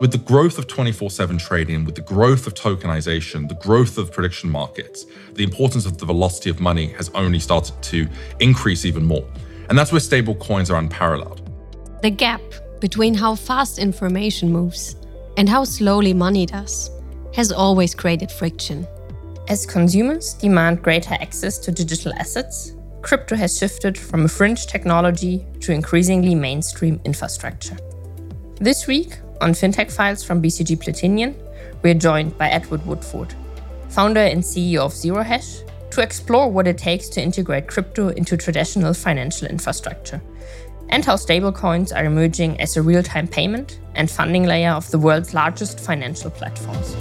With the growth of 24/7 trading, with the growth of tokenization, the growth of prediction markets, the importance of the velocity of money has only started to increase even more. And that's where stable coins are unparalleled. The gap between how fast information moves and how slowly money does has always created friction. As consumers demand greater access to digital assets, crypto has shifted from a fringe technology to increasingly mainstream infrastructure. This week, on FinTech Files from BCG Platinian, we're joined by Edward Woodford, founder and CEO of ZeroHash, to explore what it takes to integrate crypto into traditional financial infrastructure, and how stablecoins are emerging as a real-time payment and funding layer of the world's largest financial platforms.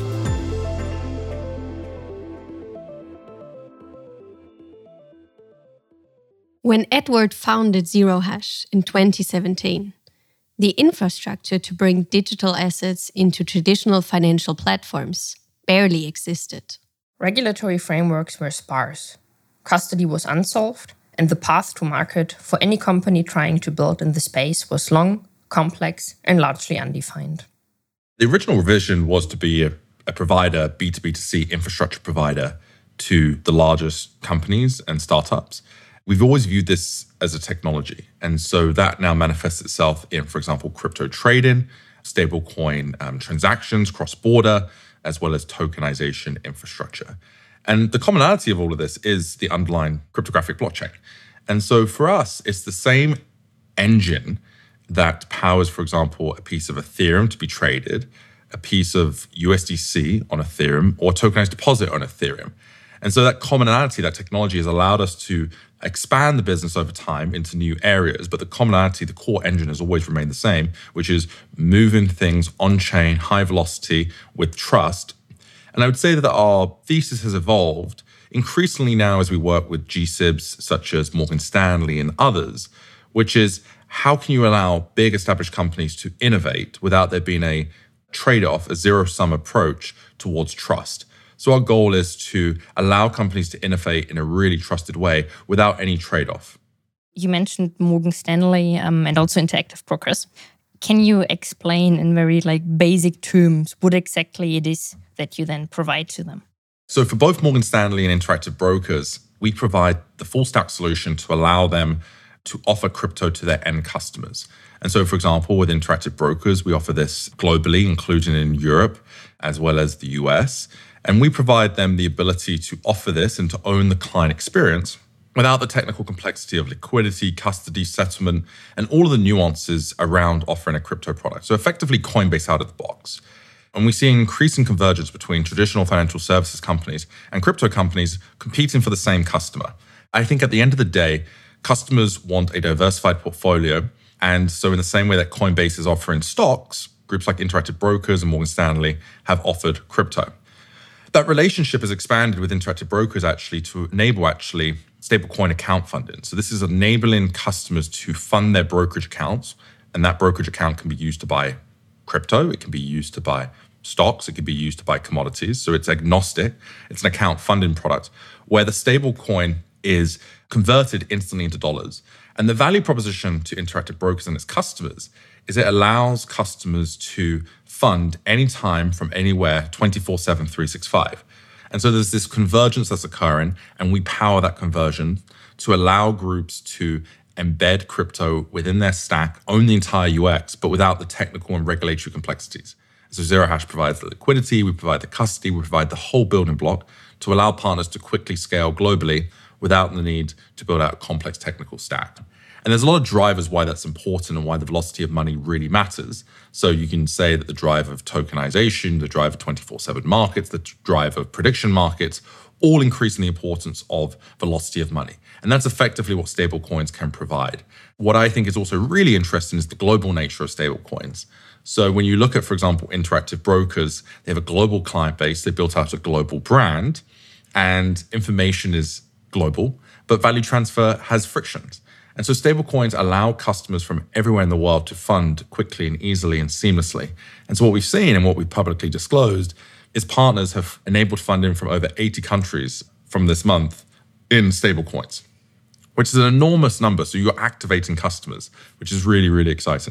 When Edward founded ZeroHash in 2017, the infrastructure to bring digital assets into traditional financial platforms barely existed. Regulatory frameworks were sparse, custody was unsolved, and the path to market for any company trying to build in the space was long, complex, and largely undefined. The original vision was to be a provider, B2B2C infrastructure provider to the largest companies and startups. We've always viewed this as a technology. And so that now manifests itself in, for example, crypto trading, stablecoin transactions, cross-border, as well as tokenization infrastructure. And the commonality of all of this is the underlying cryptographic blockchain. And so for us, it's the same engine that powers, for example, a piece of Ethereum to be traded, a piece of USDC on Ethereum, or a tokenized deposit on Ethereum. And so that commonality, that technology has allowed us to expand the business over time into new areas. But the commonality, the core engine has always remained the same, which is moving things on-chain, high velocity, with trust. And I would say that our thesis has evolved increasingly now as we work with GSIBs such as Morgan Stanley and others, which is how can you allow big established companies to innovate without there being a trade-off, a zero-sum approach towards trust? So our goal is to allow companies to innovate in a really trusted way without any trade-off. You mentioned Morgan Stanley and also Interactive Brokers. Can you explain in very basic terms what exactly it is that you then provide to them? So for both Morgan Stanley and Interactive Brokers, we provide the full stack solution to allow them to offer crypto to their end customers. And so, for example, with Interactive Brokers, we offer this globally, including in Europe, as well as the US. And we provide them the ability to offer this and to own the client experience without the technical complexity of liquidity, custody, settlement, and all of the nuances around offering a crypto product. So effectively Coinbase out of the box. And we see an increasing convergence between traditional financial services companies and crypto companies competing for the same customer. I think at the end of the day, customers want a diversified portfolio. And so in the same way that Coinbase is offering stocks, groups like Interactive Brokers and Morgan Stanley have offered crypto. That relationship has expanded with Interactive Brokers to enable stablecoin account funding. So this is enabling customers to fund their brokerage accounts, and that brokerage account can be used to buy crypto, it can be used to buy stocks, it can be used to buy commodities. So it's agnostic. It's an account funding product where the stablecoin is converted instantly into dollars. And the value proposition to Interactive Brokers and its customers is it allows customers to fund anytime from anywhere, 24/7, 365. And so there's this convergence that's occurring, and we power that conversion to allow groups to embed crypto within their stack, own the entire UX, but without the technical and regulatory complexities. So ZeroHash provides the liquidity, we provide the custody, we provide the whole building block to allow partners to quickly scale globally without the need to build out a complex technical stack. And there's a lot of drivers why that's important and why the velocity of money really matters. So you can say that the drive of tokenization, the drive of 24/7 markets, the drive of prediction markets, all increasing the importance of velocity of money. And that's effectively what stablecoins can provide. What I think is also really interesting is the global nature of stablecoins. So when you look at, for example, Interactive Brokers, they have a global client base, they built out a global brand, and information is global, but value transfer has frictions. And so stablecoins allow customers from everywhere in the world to fund quickly and easily and seamlessly. And so what we've seen and what we've publicly disclosed is partners have enabled funding from over 80 countries from this month in stablecoins, which is an enormous number. So you're activating customers, which is really, really exciting.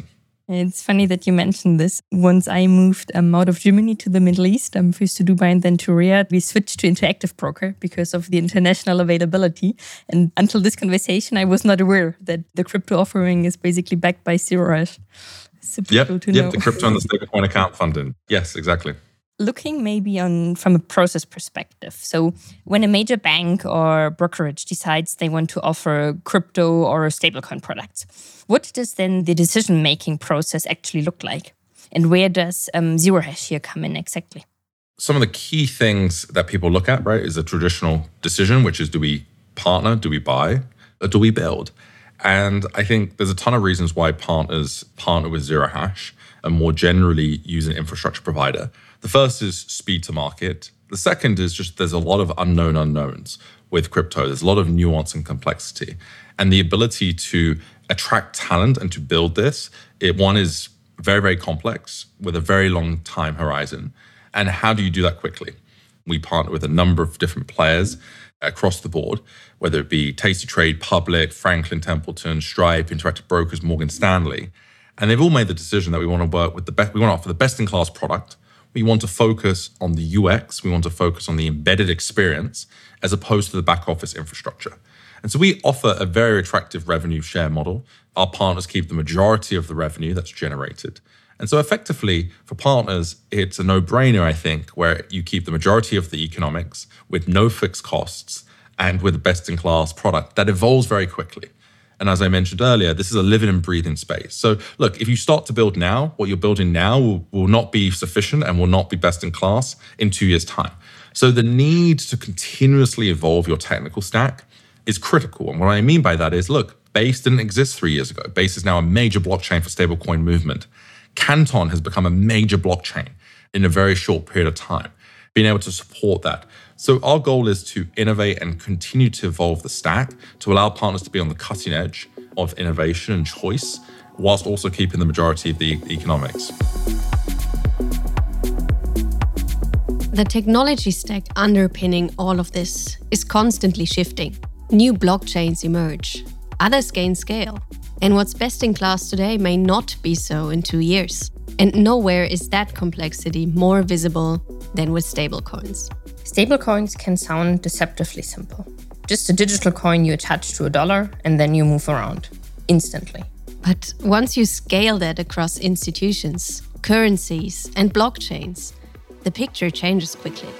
It's funny that you mentioned this. Once I moved out of Germany to the Middle East, first to Dubai and then to Riyadh, we switched to Interactive Broker because of the international availability. And until this conversation, I was not aware that the crypto offering is basically backed by Zero Hash. Super cool to know. The crypto and the stablecoin account funding. Yes, exactly. Looking maybe from a process perspective. So when a major bank or brokerage decides they want to offer crypto or stablecoin products, what does then the decision-making process actually look like? And where does Zero Hash here come in exactly? Some of the key things that people look at, right, is a traditional decision, which is, do we partner, do we buy, or do we build? And I think there's a ton of reasons why partners partner with Zero Hash and more generally use an infrastructure provider. The first is speed to market. The second is just there's a lot of unknown unknowns with crypto. There's a lot of nuance and complexity. And the ability to attract talent and to build this, one is very, very complex with a very long time horizon. And how do you do that quickly? We partner with a number of different players across the board, whether it be tastytrade, Public, Franklin Templeton, Stripe, Interactive Brokers, Morgan Stanley. And they've all made the decision that we want to work with the best, we want to offer the best-in-class product. We want to focus on the UX. We want to focus on the embedded experience as opposed to the back office infrastructure. And so we offer a very attractive revenue share model. Our partners keep the majority of the revenue that's generated. And so effectively, for partners, it's a no-brainer, I think, where you keep the majority of the economics with no fixed costs and with a best-in-class product that evolves very quickly. And as I mentioned earlier, this is a living and breathing space. So look, if you start to build now, what you're building now will not be sufficient and will not be best in class in 2 years' time. So the need to continuously evolve your technical stack is critical. And what I mean by that is, look, Base didn't exist 3 years ago. Base is now a major blockchain for stablecoin movement. Canton has become a major blockchain in a very short period of time, being able to support that. So our goal is to innovate and continue to evolve the stack to allow partners to be on the cutting edge of innovation and choice, whilst also keeping the majority of the economics. The technology stack underpinning all of this is constantly shifting. New blockchains emerge, others gain scale. And what's best in class today may not be so in 2 years. And nowhere is that complexity more visible than with stablecoins. Stablecoins can sound deceptively simple. Just a digital coin you attach to a dollar and then you move around instantly. But once you scale that across institutions, currencies, and blockchains, the picture changes quickly.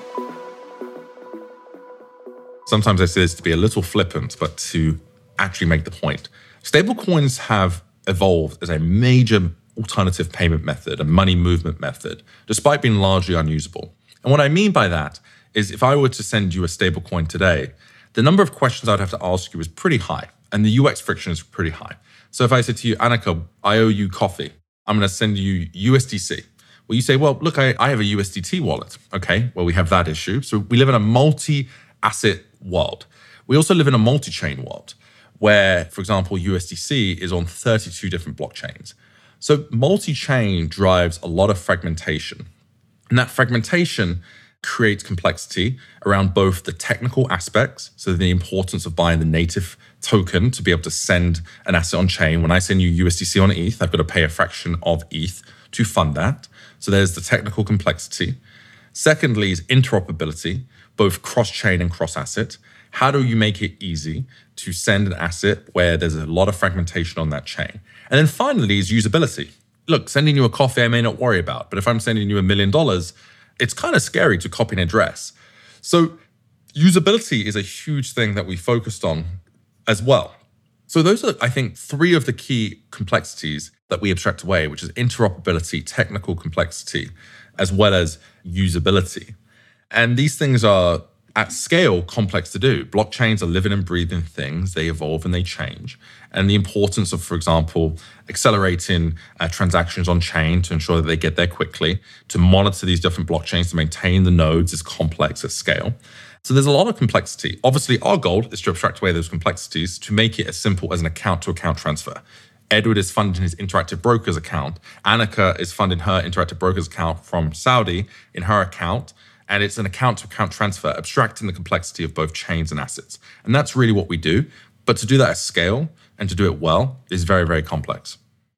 Sometimes I say this to be a little flippant, but to actually make the point. Stablecoins have evolved as a major alternative payment method, a money movement method, despite being largely unusable. And what I mean by that is if I were to send you a stablecoin today, the number of questions I'd have to ask you is pretty high, and the UX friction is pretty high. So if I said to you, Annika, I owe you coffee, I'm going to send you USDC. Well, you say, well, look, I have a USDT wallet. Okay, well, we have that issue. So we live in a multi-asset world. We also live in a multi-chain world where, for example, USDC is on 32 different blockchains. So multi-chain drives a lot of fragmentation. And that fragmentation creates complexity around both the technical aspects, so the importance of buying the native token to be able to send an asset on chain. When I send you USDC on ETH, I've got to pay a fraction of ETH to fund that. So there's the technical complexity. Secondly is interoperability, both cross-chain and cross-asset. How do you make it easy to send an asset where there's a lot of fragmentation on that chain? And then finally is usability. Look, sending you a coffee I may not worry about, but if I'm sending you $1 million, it's kind of scary to copy an address. So usability is a huge thing that we focused on as well. So those are, I think, three of the key complexities that we abstract away, which is interoperability, technical complexity, as well as usability. And these things are at scale complex to do. Blockchains are living and breathing things. They evolve and they change. And the importance of, for example, accelerating transactions on chain to ensure that they get there quickly, to monitor these different blockchains, to maintain the nodes is complex at scale. So there's a lot of complexity. Obviously, our goal is to abstract away those complexities to make it as simple as an account-to-account transfer. Edward is funding his Interactive Brokers account. Annika is funding her Interactive Brokers account from Saudi in her account. And it's an account-to-account transfer, abstracting the complexity of both chains and assets. And that's really what we do. But to do that at scale and to do it well is very, very complex.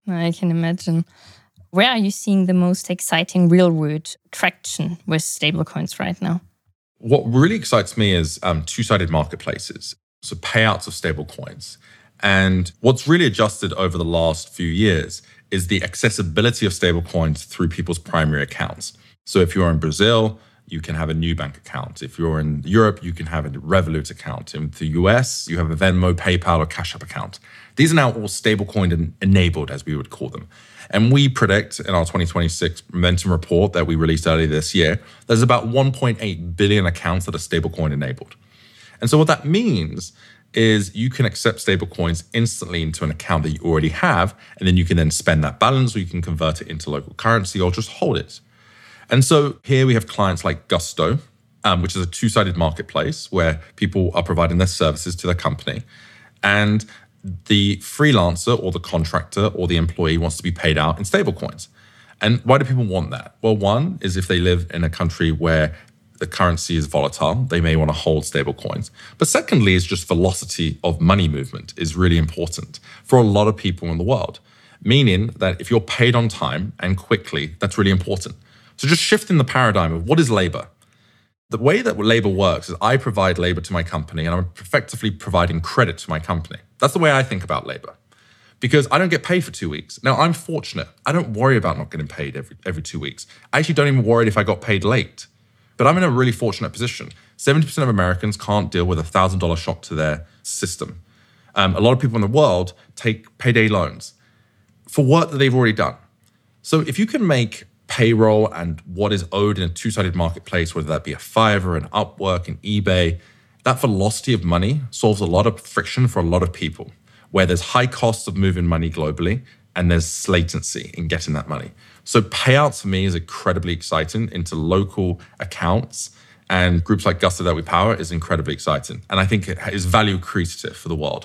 I can imagine. Where are you seeing the most exciting real-world traction with stablecoins right now? What really excites me is two-sided marketplaces, so payouts of stablecoins. And what's really adjusted over the last few years is the accessibility of stablecoins through people's primary accounts. So if you're in Brazil, you can have a Nubank account. If you're in Europe, you can have a Revolut account. In the US, you have a Venmo, PayPal, or Cash App account. These are now all stablecoin enabled, as we would call them. And we predict in our 2026 Momentum report that we released earlier this year, there's about 1.8 billion accounts that are stablecoin enabled. And so what that means is you can accept stablecoins instantly into an account that you already have, and then you can then spend that balance, or you can convert it into local currency or just hold it. And so here we have clients like Gusto, which is a two-sided marketplace where people are providing their services to their company. And the freelancer or the contractor or the employee wants to be paid out in stablecoins. And why do people want that? Well, one is if they live in a country where the currency is volatile, they may want to hold stablecoins. But secondly, is just velocity of money movement is really important for a lot of people in the world, meaning that if you're paid on time and quickly, that's really important. So just shifting the paradigm of what is labor. The way that labor works is I provide labor to my company and I'm effectively providing credit to my company. That's the way I think about labor, because I don't get paid for 2 weeks. Now, I'm fortunate. I don't worry about not getting paid every 2 weeks. I actually don't even worry if I got paid late. But I'm in a really fortunate position. 70% of Americans can't deal with a $1,000 shock to their system. A lot of people in the world take payday loans for work that they've already done. So if you can make payroll and what is owed in a two-sided marketplace, whether that be a Fiverr, an Upwork, an eBay, that velocity of money solves a lot of friction for a lot of people, where there's high costs of moving money globally and there's latency in getting that money. So payouts for me is incredibly exciting into local accounts, and groups like Gusto that we power is incredibly exciting. And I think it is value accretive for the world.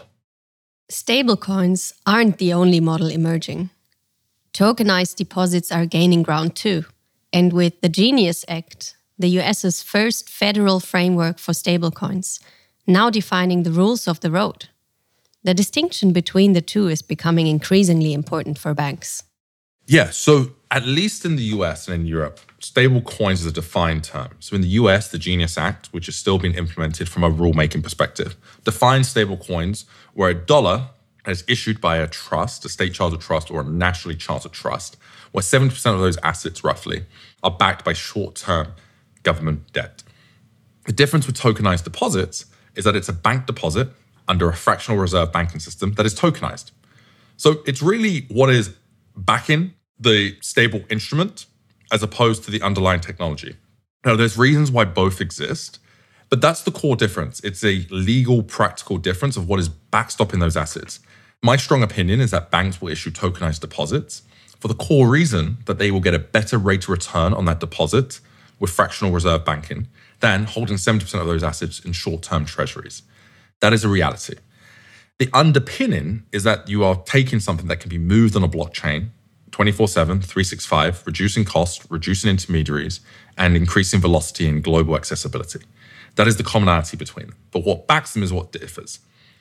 Stablecoins aren't the only model emerging. Tokenized deposits are gaining ground too. And with the Genius Act, the US's first federal framework for stablecoins, now defining the rules of the road. The distinction between the two is becoming increasingly important for banks. Yeah, so at least in the US and in Europe, stablecoins is a defined term. So in the US, the Genius Act, which is still being implemented from a rulemaking perspective, defines stablecoins where a dollar is issued by a trust, a state chartered trust or a nationally chartered trust, where 70% of those assets roughly are backed by short-term government debt. The difference with tokenized deposits is that it's a bank deposit under a fractional reserve banking system that is tokenized. So it's really what is backing the stable instrument as opposed to the underlying technology. Now, there's reasons why both exist, but that's the core difference. It's a legal, practical difference of what is backstopping those assets. My strong opinion is that banks will issue tokenized deposits for the core reason that they will get a better rate of return on that deposit with fractional reserve banking than holding 70% of those assets in short-term treasuries. That is a reality. The underpinning is that you are taking something that can be moved on a blockchain 24/7, 365, reducing costs, reducing intermediaries, and increasing velocity and global accessibility. That is the commonality between them. But what backs them is what differs.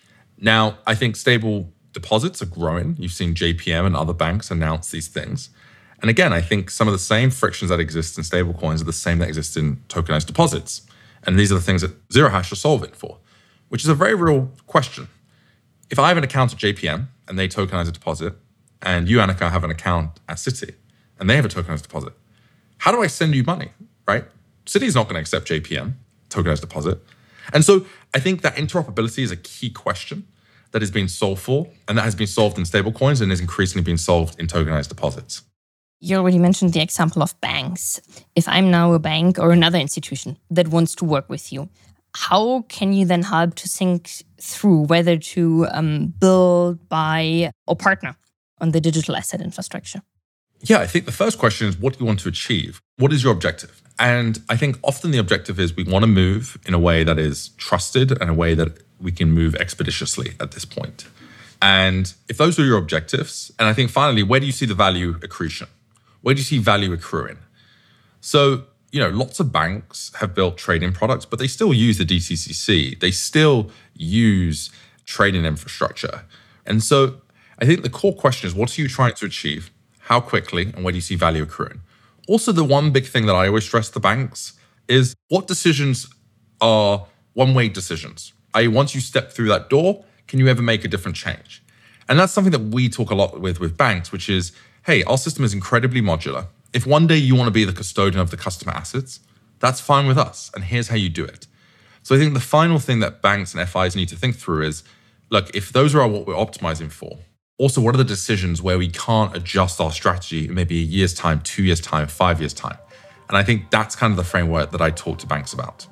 Now, I think stable deposits are growing. You've seen JPM and other banks announce these things. And again, I think some of the same frictions that exist in stablecoins are the same that exist in tokenized deposits. And these are the things that Zero Hash are solving for, which is a very real question. If I have an account at JPM and they tokenize a deposit, and you, Annika, have an account at Citi and they have a tokenized deposit, how do I send you money, right? Citi's not going to accept JPM, tokenized deposit. And so I think that interoperability is a key question that is being solved for, and that has been solved in stablecoins and is increasingly being solved in tokenized deposits. You already mentioned the example of banks. If I'm now a bank or another institution that wants to work with you, how can you then help to think through whether to build, buy, or partner on the digital asset infrastructure? Yeah, I think the first question is, what do you want to achieve? What is your objective? And I think often the objective is we want to move in a way that is trusted and a way that we can move expeditiously at this point. And if those are your objectives, and I think finally, where do you see the value accretion? Where do you see value accruing? So, lots of banks have built trading products, but they still use the DTCC. They still use trading infrastructure. And so I think the core question is, what are you trying to achieve? How quickly? And where do you see value accruing? Also, the one big thing that I always stress to banks is what decisions are one-way decisions. Once you step through that door, can you ever make a different change? And that's something that we talk a lot with banks, which is, hey, our system is incredibly modular. If one day you want to be the custodian of the customer assets, that's fine with us. And here's how you do it. So I think the final thing that banks and FIs need to think through is, look, if those are what we're optimizing for, also, what are the decisions where we can't adjust our strategy in maybe a year's time, 2 years' time, 5 years' time? And I think that's kind of the framework that I talk to banks about.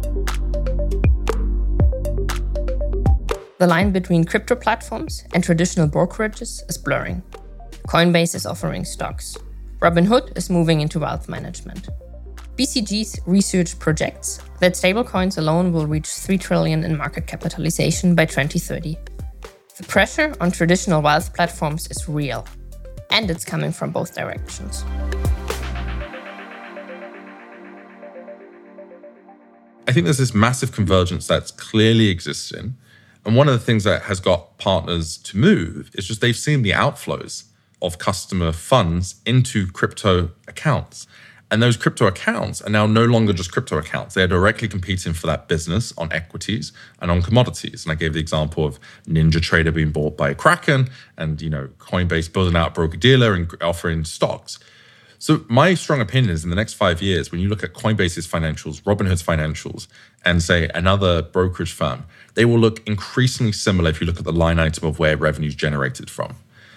The line between crypto platforms and traditional brokerages is blurring. Coinbase is offering stocks. Robinhood is moving into wealth management. BCG's research projects that stablecoins alone will reach $3 trillion in market capitalization by 2030. The pressure on traditional wealth platforms is real, and it's coming from both directions. I think there's this massive convergence that's clearly existing. And one of the things that has got partners to move is just they've seen the outflows of customer funds into crypto accounts. And those crypto accounts are now no longer just crypto accounts. They're directly competing for that business on equities and on commodities. And I gave the example of NinjaTrader being bought by Kraken and, Coinbase building out a broker-dealer and offering stocks. So my strong opinion is in the next 5 years, when you look at Coinbase's financials, Robinhood's financials, and say another brokerage firm, they will look increasingly similar if you look at the line item of where revenue is generated from.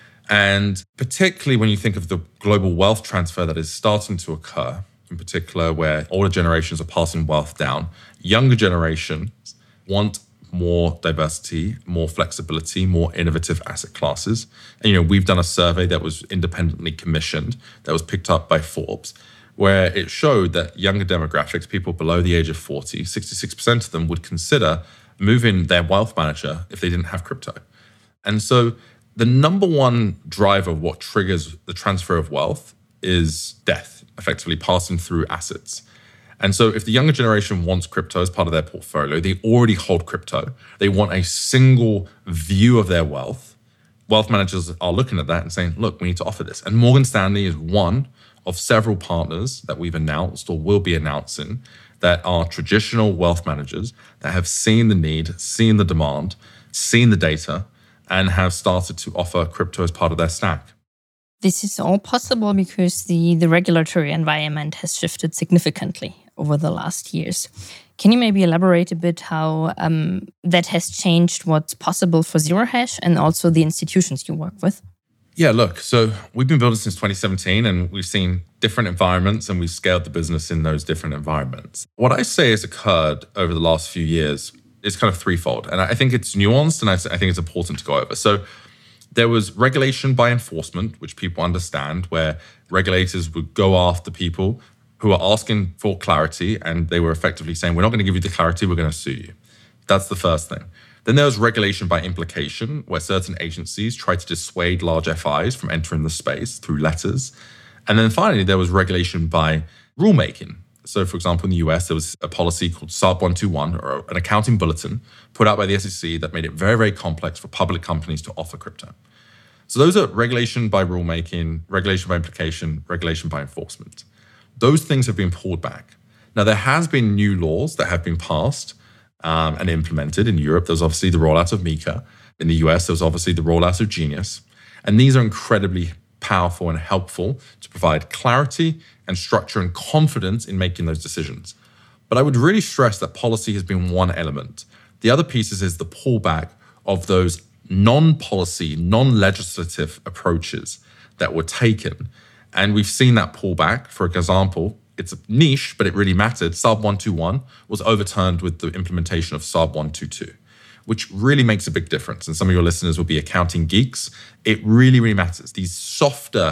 And particularly when you think of the global wealth transfer that is starting to occur, in particular where older generations are passing wealth down, younger generations want more diversity, more flexibility, more innovative asset classes. And, we've done a survey that was independently commissioned, that was picked up by Forbes, where it showed that younger demographics, people below the age of 40, 66% of them would consider moving their wealth manager if they didn't have crypto. And so the number one driver of what triggers the transfer of wealth is death, effectively passing through assets. And so if the younger generation wants crypto as part of their portfolio, they already hold crypto. They want a single view of their wealth. Wealth managers are looking at that and saying, look, we need to offer this. And Morgan Stanley is one of several partners that we've announced or will be announcing that are traditional wealth managers that have seen the need, seen the demand, seen the data, and have started to offer crypto as part of their stack. This is all possible because the regulatory environment has shifted significantly over the last years. Can you maybe elaborate a bit how that has changed what's possible for Zero Hash and also the institutions you work with? Yeah, look, so we've been building since 2017 and we've seen different environments and we've scaled the business in those different environments. What I say has occurred over the last few years is kind of threefold. And I think it's nuanced and I think it's important to go over. So there was regulation by enforcement, which people understand, where regulators would go after people who are asking for clarity and they were effectively saying, we're not going to give you the clarity, we're going to sue you. That's the first thing. Then there was regulation by implication, where certain agencies tried to dissuade large FIs from entering the space through letters. And then finally, there was regulation by rulemaking. So, for example, in the US, there was a policy called SARB 121, or an accounting bulletin put out by the SEC that made it very, very complex for public companies to offer crypto. So those are regulation by rulemaking, regulation by implication, regulation by enforcement. Those things have been pulled back. Now, there has been new laws that have been passed and implemented. In Europe, there's obviously the rollout of MiCA. In the US, there's obviously the rollout of Genius. And these are incredibly powerful and helpful to provide clarity and structure and confidence in making those decisions. But I would really stress that policy has been one element. The other pieces is the pullback of those non-policy, non-legislative approaches that were taken. And we've seen that pullback. For example, it's a niche, but it really mattered. SARB 121 was overturned with the implementation of SARB 122, which really makes a big difference. And some of your listeners will be accounting geeks. It really, really matters. These softer,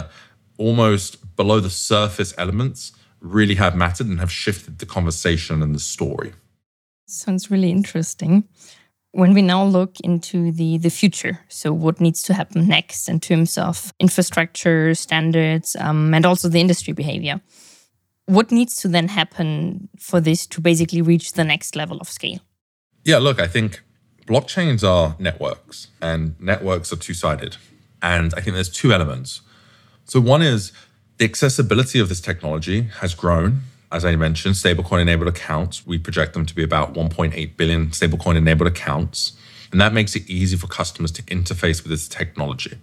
almost below the surface elements really have mattered and have shifted the conversation and the story. Sounds really interesting. When we now look into the future, so what needs to happen next in terms of infrastructure, standards, and also the industry behavior, what needs to then happen for this to basically reach the next level of scale? Yeah, look, I think blockchains are networks, and networks are two-sided. And I think there's two elements. So one is the accessibility of this technology has grown. As I mentioned, stablecoin-enabled accounts, we project them to be about 1.8 billion stablecoin-enabled accounts. And that makes it easy for customers to interface with this technology.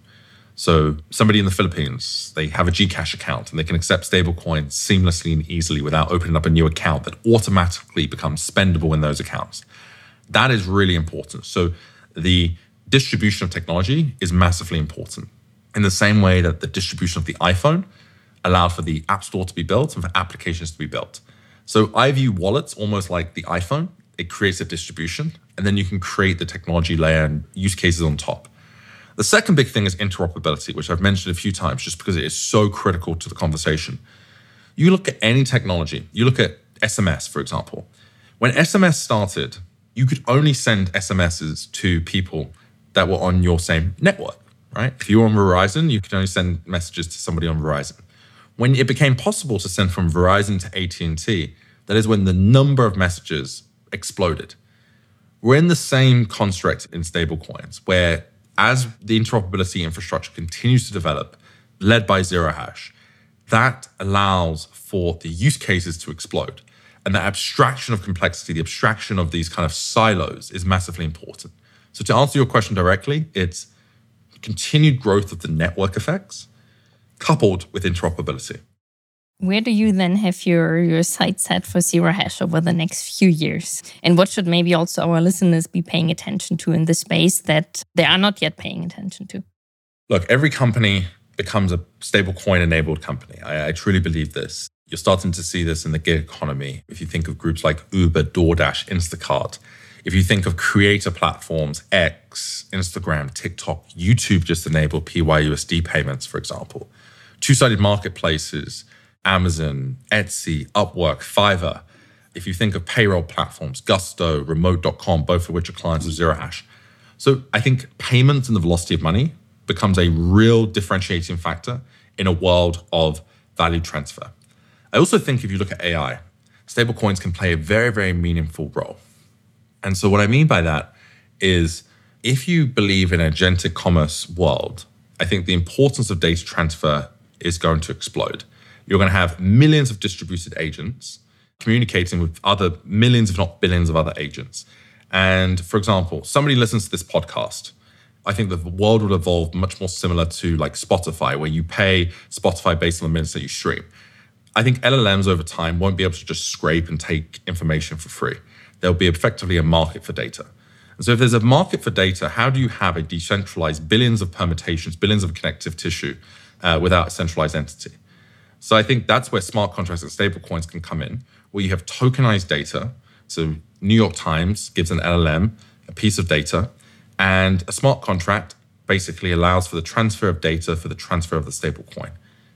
So somebody in the Philippines, they have a Gcash account and they can accept stablecoins seamlessly and easily without opening up a new account that automatically becomes spendable in those accounts. That is really important. So the distribution of technology is massively important. In the same way that the distribution of the iPhone allowed for the App Store to be built and for applications to be built. So I view wallets almost like the iPhone. It creates a distribution, and then you can create the technology layer and use cases on top. The second big thing is interoperability, which I've mentioned a few times just because it is so critical to the conversation. You look at any technology, you look at SMS, for example. When SMS started, you could only send SMSs to people that were on your same network, right? If you were on Verizon, you could only send messages to somebody on Verizon. When it became possible to send from Verizon to AT&T, that is when the number of messages exploded. We're in the same construct in stablecoins, where as the interoperability infrastructure continues to develop, led by Zero Hash, that allows for the use cases to explode. And the abstraction of complexity, the abstraction of these kind of silos is massively important. So to answer your question directly, it's continued growth of the network effects coupled with interoperability. Where do you then have your sights set for Zero Hash over the next few years? And what should maybe also our listeners be paying attention to in this space that they are not yet paying attention to? Look, every company becomes a stablecoin-enabled company. I truly believe this. You're starting to see this in the gig economy. If you think of groups like Uber, DoorDash, Instacart, if you think of creator platforms, X, Instagram, TikTok, YouTube just enabled PYUSD payments, for example. Two-sided marketplaces, Amazon, Etsy, Upwork, Fiverr. If you think of payroll platforms, Gusto, Remote.com, both of which are clients of Zero Hash. So I think payments and the velocity of money becomes a real differentiating factor in a world of value transfer. I also think if you look at AI, stablecoins can play a very, very meaningful role. And so what I mean by that is if you believe in an agentic commerce world, I think the importance of data transfer is going to explode. You're going to have millions of distributed agents communicating with other millions, if not billions of other agents. And for example, somebody listens to this podcast. I think the world will evolve much more similar to like Spotify, where you pay Spotify based on the minutes that you stream. I think LLMs over time won't be able to just scrape and take information for free. There'll be effectively a market for data. And so if there's a market for data, how do you have a decentralized billions of permutations, billions of connective tissue without a centralized entity? So I think that's where smart contracts and stablecoins can come in, where you have tokenized data. So New York Times gives an LLM a piece of data, and a smart contract basically allows for the transfer of data for the transfer of the stablecoin.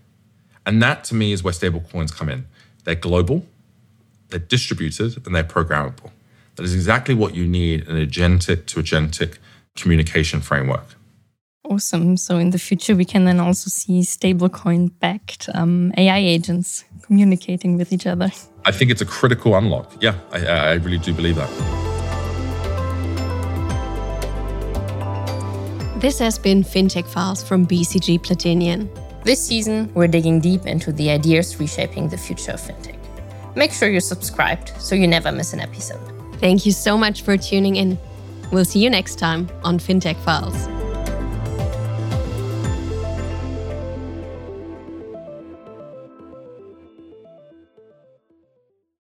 And that to me is where stablecoins come in. They're global, they're distributed, and they're programmable. That is exactly what you need in an agentic to agentic communication framework. Awesome. So in the future, we can then also see stablecoin-backed AI agents communicating with each other. I think it's a critical unlock. Yeah, I really do believe that. This has been FinTech Files from BCG Platinian. This season, we're digging deep into the ideas reshaping the future of fintech. Make sure you're subscribed so you never miss an episode. Thank you so much for tuning in. We'll see you next time on FinTech Files.